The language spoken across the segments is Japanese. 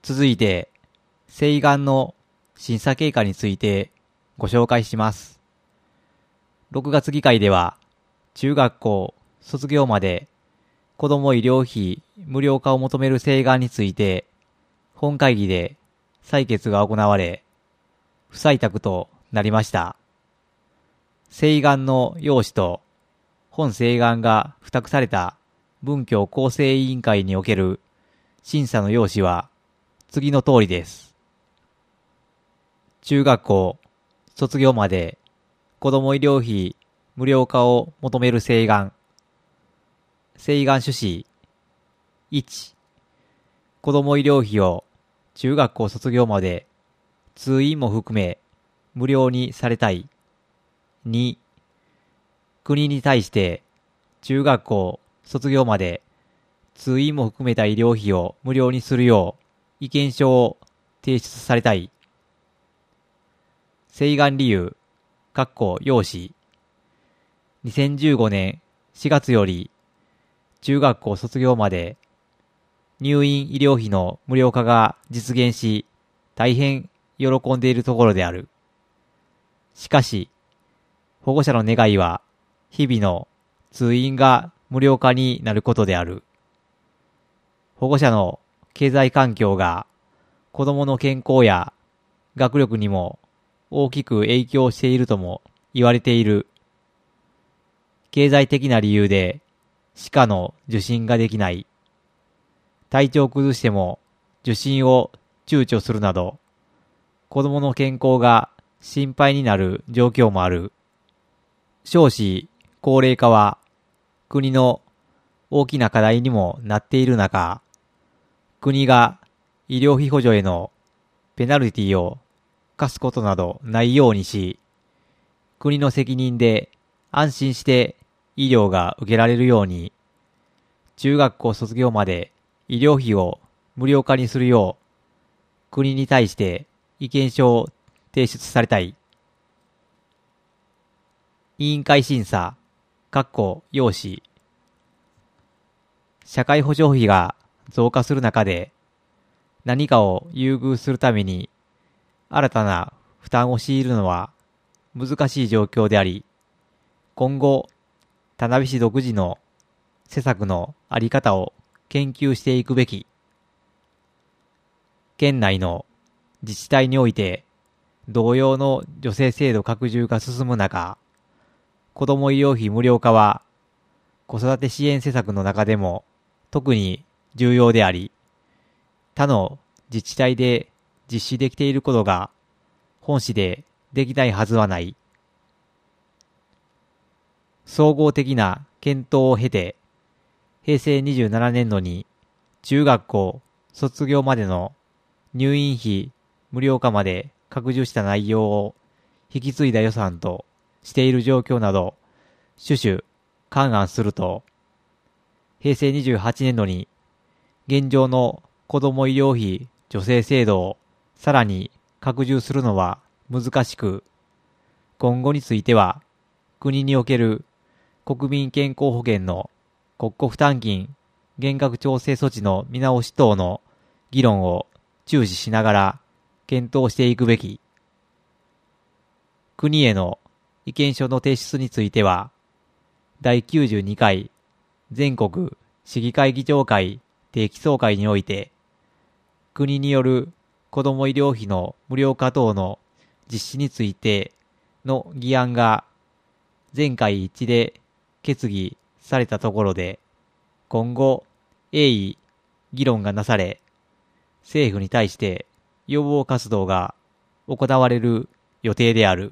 続いて、請願の審査経過についてご紹介します。6月議会では、中学校卒業まで子ども医療費無料化を求める請願について、本会議で採決が行われ、不採択となりました。請願の要旨と本請願が付託された文教構成委員会における審査の要旨は次の通りです。中学校卒業まで子ども医療費無料化を求める請願。請願趣旨。1、子ども医療費を中学校卒業まで通院も含め無料にされたい。2、国に対して中学校卒業まで通院も含めた医療費を無料にするよう意見書を提出されたい。請願理由、要旨。2015年4月より中学校卒業まで入院医療費の無料化が実現し、大変喜んでいるところである。しかし、保護者の願いは日々の通院が無料化になることである。保護者の経済環境が子どもの健康や学力にも大きく影響しているとも言われている。経済的な理由で歯科の受診ができない。体調を崩しても受診を躊躇するなど、子どもの健康が心配になる状況もある。少子高齢化は国の大きな課題にもなっている中、国が医療費補助へのペナルティを課すことなどないようにし、国の責任で安心して医療が受けられるように、中学校卒業まで医療費を無料化にするよう、国に対して意見書を提出されたい。委員会審査、要旨。社会保障費が増加する中で、何かを優遇するために、新たな負担を強いるのは難しい状況であり、今後、田辺市独自の施策のあり方を研究していくべき。県内の自治体において、同様の助成制度拡充が進む中、子ども医療費無料化は、子育て支援施策の中でも特に重要であり、他の自治体で実施できていることが本市でできないはずはない。総合的な検討を経て、平成27年度に中学校卒業までの入院費無料化まで拡充した内容を引き継いだ予算としている状況など、種々勘案すると、平成28年度に現状の子ども医療費助成制度をさらに拡充するのは難しく、今後については国における国民健康保険の国庫負担金減額調整措置の見直し等の議論を注視しながら検討していくべき。国への意見書の提出については、第92回全国市議会議長会定期総会において、国による子ども医療費の無料化等の実施についての議案が全会一致で決議されたところで、今後鋭意議論がなされ、政府に対して要望活動が行われる予定である。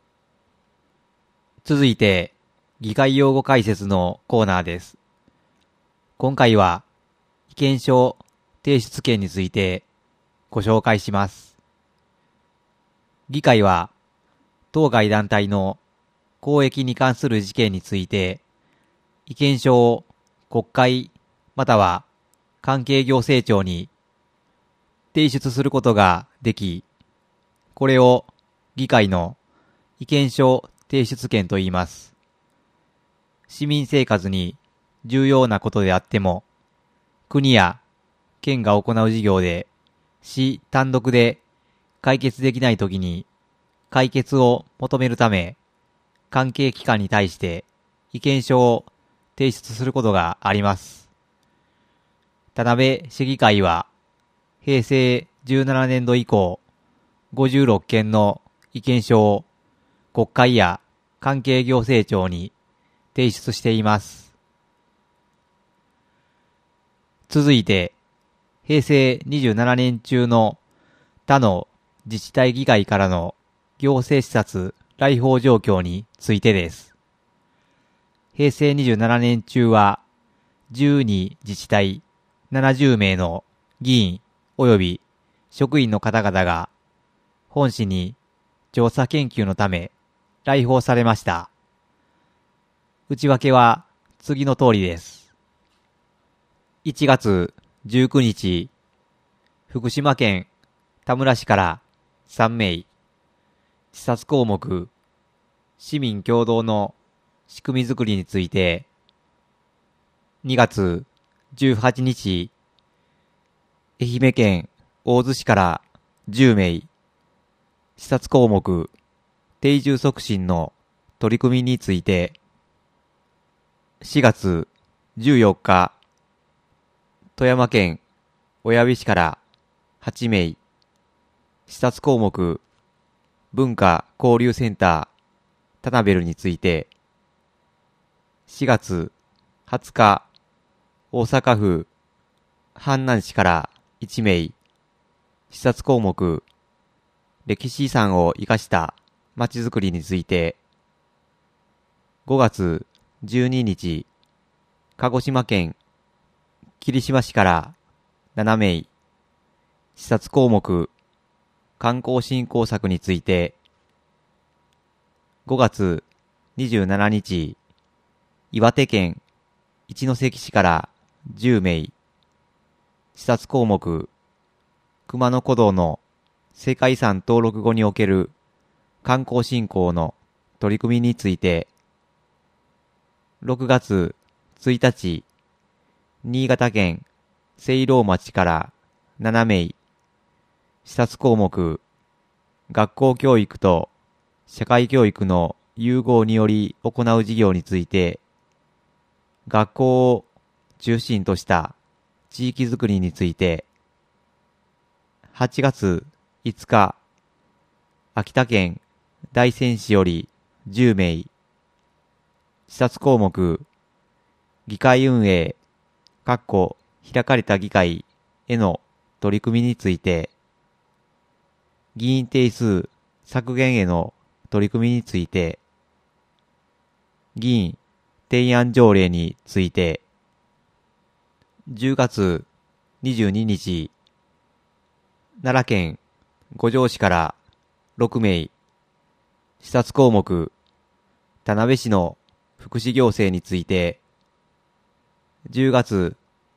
続いて、議会用語解説のコーナーです。今回は、意見書提出権についてご紹介します。議会は、当該団体の公益に関する事件について、意見書を国会または関係行政庁に提出することができ、これを議会の意見書提出権と言います。市民生活に重要なことであっても、国や県が行う事業で市単独で解決できないときに解決を求めるため、関係機関に対して意見書を提出することがあります。田辺市議会は、平成17年度以降、56件の意見書を国会や関係行政庁に提出しています。続いて、平成27年中の他の自治体議会からの行政視察来訪状況についてです。平成27年中は12自治体70名の議員及び職員の方々が本市に調査研究のため来訪されました。内訳は次の通りです。1月19日、福島県田村市から3名、視察項目、市民共同の仕組みづくりについて、2月18日、愛媛県大洲市から10名、視察項目、定住促進の取り組みについて、4月14日、富山県小矢部市から8名、視察項目、文化交流センタータナベルについて、4月20日、大阪府阪南市から1名、視察項目、歴史遺産を生かしたまちづくりについて、5月12日、鹿児島県霧島市から7名、視察項目、観光振興策について、5月27日、岩手県一関市から10名、視察項目、熊野古道の世界遺産登録後における観光振興の取り組みについて、6月1日、新潟県聖籠町から7名、視察項目、学校教育と社会教育の融合により行う事業について、学校を中心とした地域づくりについて、8月5日、秋田県大仙市より10名、視察項目、議会運営、開かれた議会への取り組みについて、議員定数削減への取り組みについて、議員提案条例について、10月22日、奈良県五條市から6名、視察項目、田辺市の福祉行政について、10月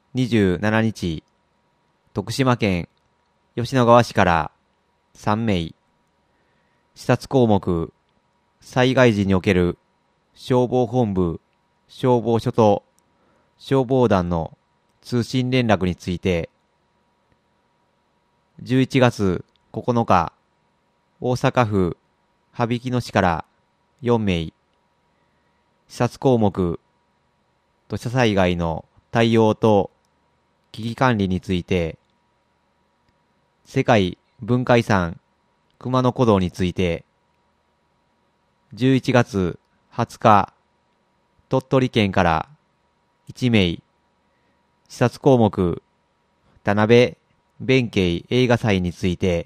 27日、徳島県吉野川市から3名、視察項目、災害時における消防本部、消防署と消防団の通信連絡について、11月9日、大阪府羽曳野市から4名、視察項目、土砂災害の対応と危機管理について、世界文化遺産熊野古道について、11月20日、鳥取県から1名、視察項目、田辺弁慶映画祭について、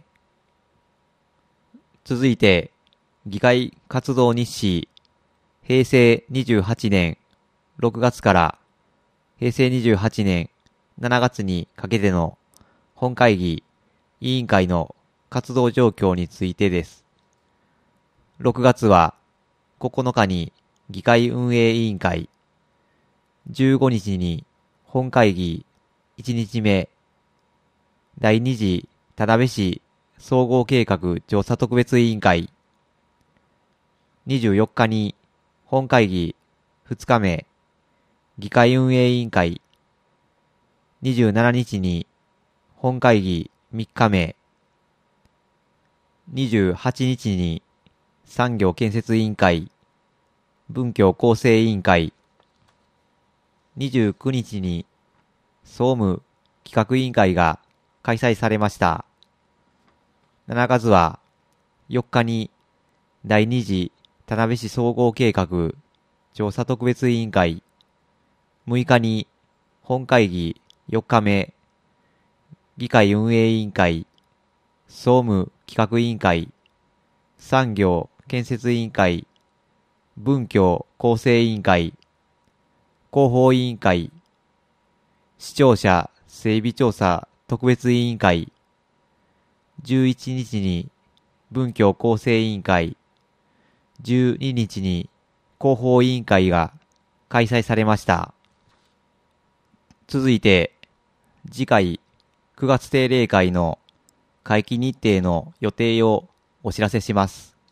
続いて、議会活動日誌、平成28年6月から平成28年7月にかけての本会議委員会の活動状況についてです。6月は9日に議会運営委員会、15日に本会議1日目、第2次田辺市総合計画調査特別委員会、24日に本会議2日目、議会運営委員会、27日に本会議 3日目。28日に産業建設委員会、文教構成委員会。29日に総務企画委員会が開催されました。7月は4日に第2次田辺市総合計画調査特別委員会、6日に本会議4日目、議会運営委員会、総務企画委員会、産業建設委員会、文教構成委員会、広報委員会、視聴者整備調査特別委員会、11日に文教構成委員会、12日に広報委員会が開催されました。続いて、次回9月定例会の会期日程の予定をお知らせします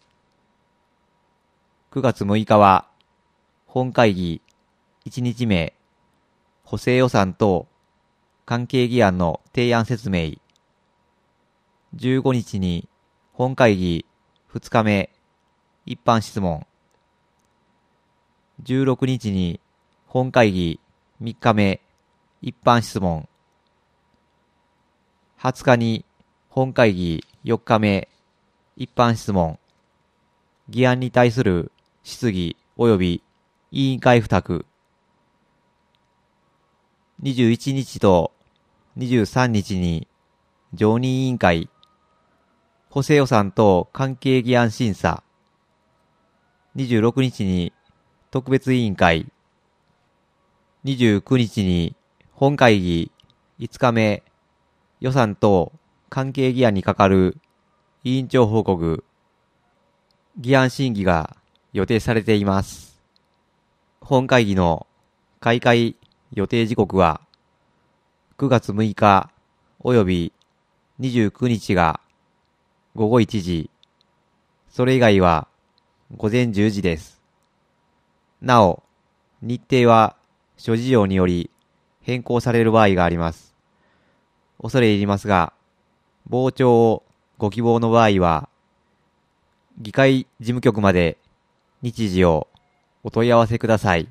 。9月6日は、本会議1日目、補正予算等関係議案の提案説明。15日に本会議2日目、一般質問。16日に本会議3日目、一般質問。20日に本会議4日目、一般質問。議案に対する質疑及び委員会付託。21日と23日に常任委員会、補正予算等関係議案審査。26日に特別委員会。29日に本会議5日目、予算等関係議案に係る委員長報告。議案審議が予定されています。本会議の開会予定時刻は9月6日及び29日が午後1時、それ以外は午前10時です。なお、日程は諸事情により変更される場合があります。恐れ入りますが、傍聴をご希望の場合は、議会事務局まで日時をお問い合わせください。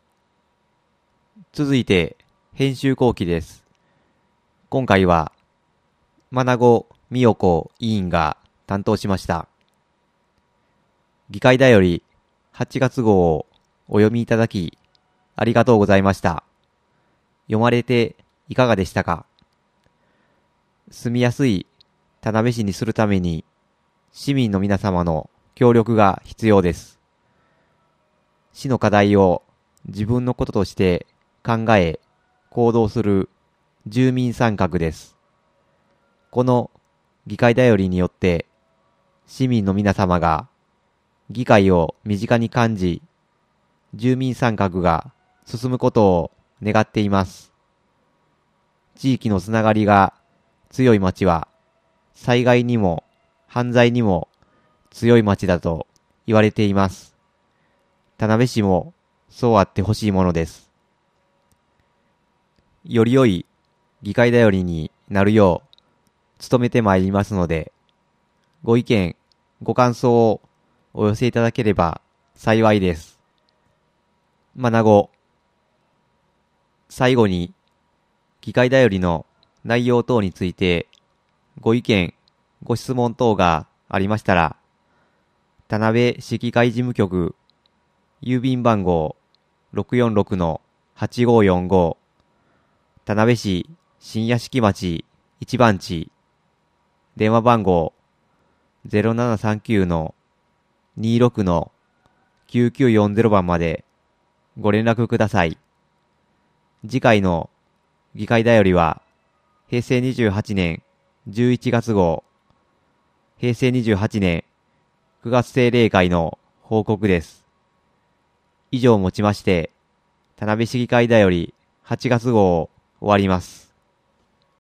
続いて、編集後期です。今回は、真名美代子委員が担当しました。議会だより8月号をお読みいただき、ありがとうございました。読まれていかがでしたか？住みやすい田辺市にするために、市民の皆様の協力が必要です。市の課題を自分のこととして考え、行動する住民参画です。この議会だよりによって、市民の皆様が議会を身近に感じ、住民参画が進むことを願っています。地域のつながりが強い町は、災害にも犯罪にも強い町だと言われています。田辺市もそうあってほしいものです。より良い議会だよりになるよう努めてまいりますので、ご意見、ご感想をお寄せいただければ幸いです。最後に、議会だよりの内容等について、ご意見、ご質問等がありましたら、田辺市議会事務局、郵便番号 646-8545、田辺市新屋敷町一番地、電話番号 0739-26-9940 番までご連絡ください。次回の議会だよりは、平成28年11月号、平成28年9月定例会の報告です。以上をもちまして、田辺市議会だより8月号を終わります。